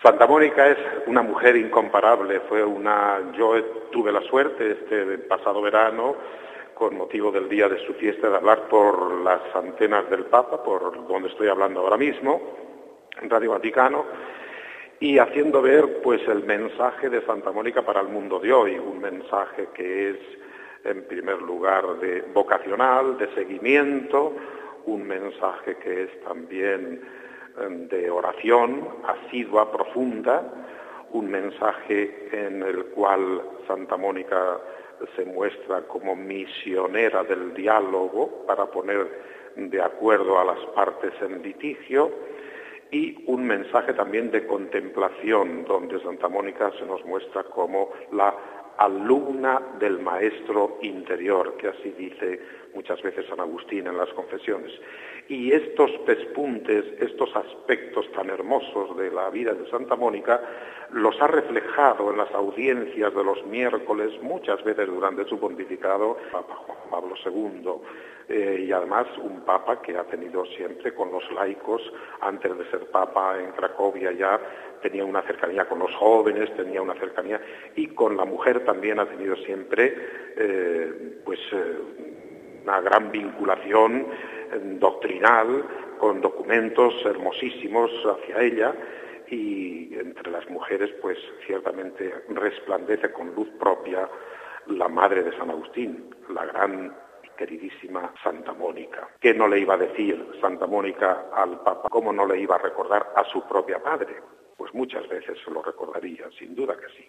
Santa Mónica es una mujer incomparable. Yo tuve la suerte este pasado verano, con motivo del día de su fiesta, de hablar por las antenas del Papa, por donde estoy hablando ahora mismo, en Radio Vaticano, y haciendo ver pues el mensaje de Santa Mónica para el mundo de hoy, un mensaje que es en primer lugar vocacional, de seguimiento, un mensaje que es también de oración asidua, profunda, un mensaje en el cual Santa Mónica se muestra como misionera del diálogo para poner de acuerdo a las partes en litigio, y un mensaje también de contemplación, donde Santa Mónica se nos muestra como la alumna del maestro interior, que así dice muchas veces San Agustín en las confesiones. Y estos pespuntes, estos aspectos tan hermosos de la vida de Santa Mónica, los ha reflejado en las audiencias de los miércoles, muchas veces durante su pontificado, Papa Juan Pablo II, y además un Papa que ha tenido siempre con los laicos, antes de ser Papa en Cracovia ya tenía una cercanía con los jóvenes, tenía una cercanía, y con la mujer también ha tenido siempre una gran vinculación doctrinal, con documentos hermosísimos hacia ella, y entre las mujeres pues ciertamente resplandece con luz propia la madre de San Agustín, la gran y queridísima Santa Mónica. ¿Qué no le iba a decir Santa Mónica al Papa? ¿Cómo no le iba a recordar a su propia madre? Pues muchas veces se lo recordaría, sin duda que sí.